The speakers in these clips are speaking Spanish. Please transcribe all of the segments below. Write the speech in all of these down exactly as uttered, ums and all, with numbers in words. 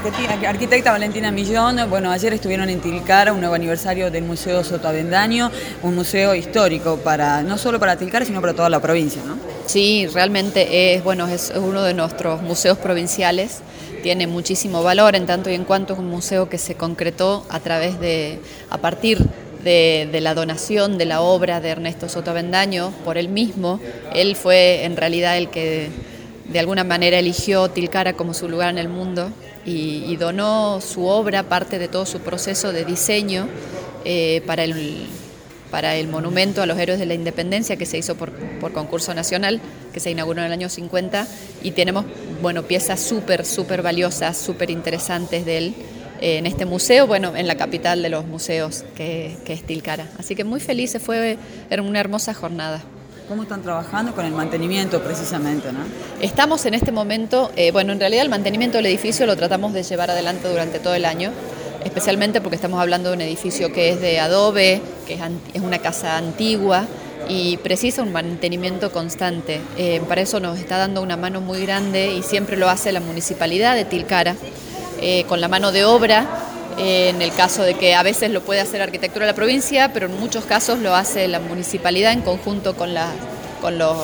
arquitecta, arquitecta Valentina Millón. Bueno, ayer estuvieron en Tilcara, un nuevo aniversario del Museo Sotaventaño, un museo histórico para no solo para Tilcara, sino para toda la provincia, ¿no? Sí, realmente es, bueno, es uno de nuestros museos provinciales. Tiene muchísimo valor en tanto y en cuanto es un museo que se concretó a través de, a partir de, de la donación de la obra de Ernesto Sotaventaño por él mismo. Él fue en realidad el que de alguna manera eligió Tilcara como su lugar en el mundo y, y donó su obra, parte de todo su proceso de diseño eh, para el para el monumento a los héroes de la independencia que se hizo por, por concurso nacional, que se inauguró en el año cincuenta, y tenemos bueno, piezas súper, súper valiosas, súper interesantes de él eh, en este museo, bueno, en la capital de los museos, que, que es Tilcara. Así que muy felices, fue era una hermosa jornada. ¿Cómo están trabajando con el mantenimiento precisamente, no? Estamos en este momento, eh, bueno, en realidad el mantenimiento del edificio lo tratamos de llevar adelante durante todo el año, especialmente porque estamos hablando de un edificio que es de adobe, que es, es una casa antigua y precisa un mantenimiento constante. Eh, para eso nos está dando una mano muy grande y siempre lo hace la Municipalidad de Tilcara, eh, con la mano de obra, eh, en el caso de que a veces lo puede hacer Arquitectura de la provincia, pero en muchos casos lo hace la Municipalidad en conjunto con, la, con, los,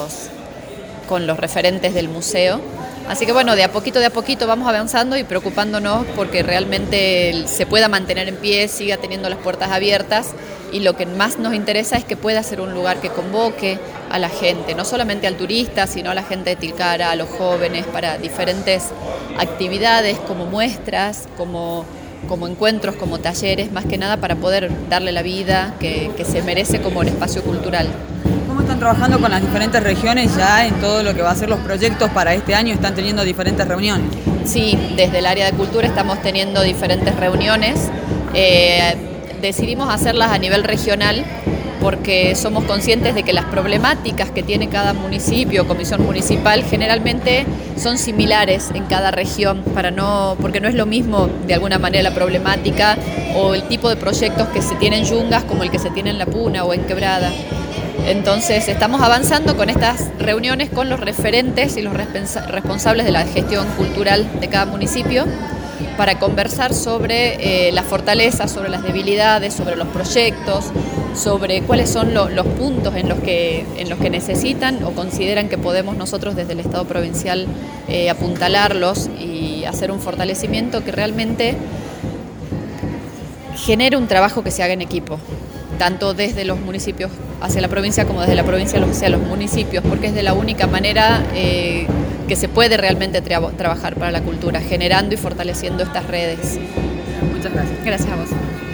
con los referentes del museo. Así que bueno, de a poquito, de a poquito vamos avanzando y preocupándonos porque realmente se pueda mantener en pie, siga teniendo las puertas abiertas, y lo que más nos interesa es que pueda ser un lugar que convoque a la gente, no solamente al turista, sino a la gente de Tilcara, a los jóvenes, para diferentes actividades como muestras, como, como encuentros, como talleres, más que nada para poder darle la vida que, que se merece como un espacio cultural. ¿Cómo están trabajando con las diferentes regiones ya en todo lo que va a ser los proyectos para este año? ¿Están teniendo diferentes reuniones? Sí, desde el área de cultura estamos teniendo diferentes reuniones. Eh, decidimos hacerlas a nivel regional porque somos conscientes de que las problemáticas que tiene cada municipio o comisión municipal generalmente son similares en cada región, para no, porque no es lo mismo de alguna manera la problemática o el tipo de proyectos que se tienen en Yungas como el que se tiene en La Puna o en Quebrada. Entonces estamos avanzando con estas reuniones con los referentes y los responsables de la gestión cultural de cada municipio para conversar sobre eh, las fortalezas, sobre las debilidades, sobre los proyectos, sobre cuáles son lo, los puntos en los, que, en los que necesitan o consideran que podemos nosotros desde el Estado provincial eh, apuntalarlos y hacer un fortalecimiento que realmente genere un trabajo que se haga en equipo, tanto desde los municipios hacia la provincia como desde la provincia hacia los municipios, porque es de la única manera eh, que se puede realmente tra- trabajar para la cultura, generando y fortaleciendo estas redes. Muchas gracias. Gracias a vos.